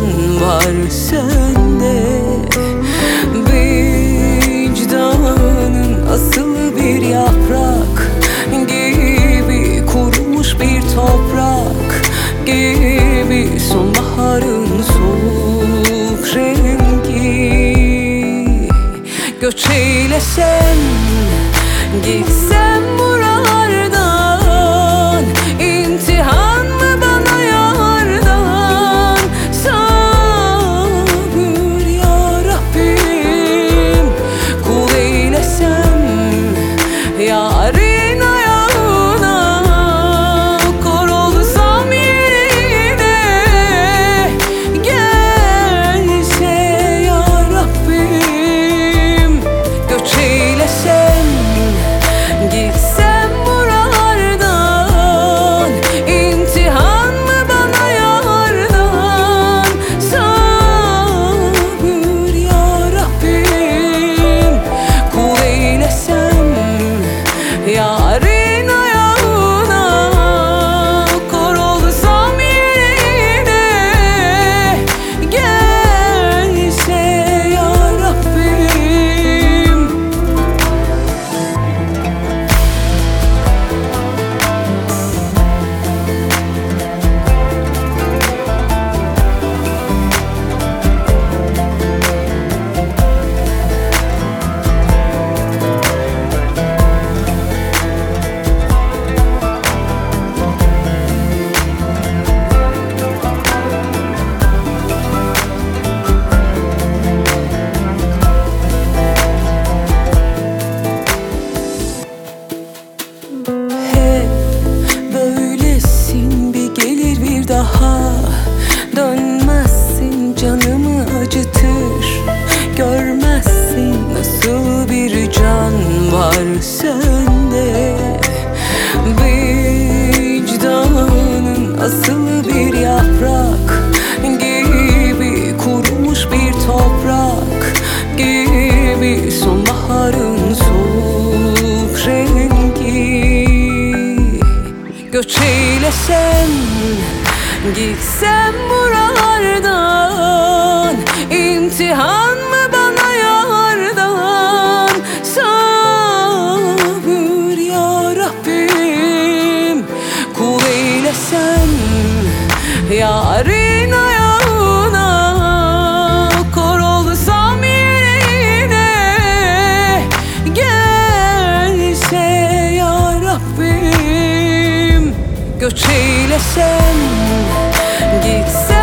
var sende. Vicdanın asılı bir yaprak gibi, kurumuş bir toprak gibi, sonbaharın soğuk rengi. Göç eylesen, gitsem buralardan, imtihan mı bana yardan? Sabır ya Rabbim, kul eylesem yarın ayağına, kor olsam yerine, gelse ya Rabbim. Göç eylesem, gitsem buralardan, imtihan mı bana yardan? Sabır ya Rabbim, kul eylesem yarın ayağına, kor olsam yerine, gelse ya Rabbim. Hep böylesin, bir gelir bir daha dönmezsin, canımı acıtır. Görmezsin nasıl bir can var sende. Vicdanın asılı bir yaprak gibi, kurumuş bir toprak gibi, sonbaharın soğuk rengi. Göç eylesem, gitsem buralardan, imtihan mı bana yardan? Sabır ya Rabbim, kul eylesem yarın ayağına, kor olsam yerine, gelse ya Rabbim. Göç eylesem, gitsem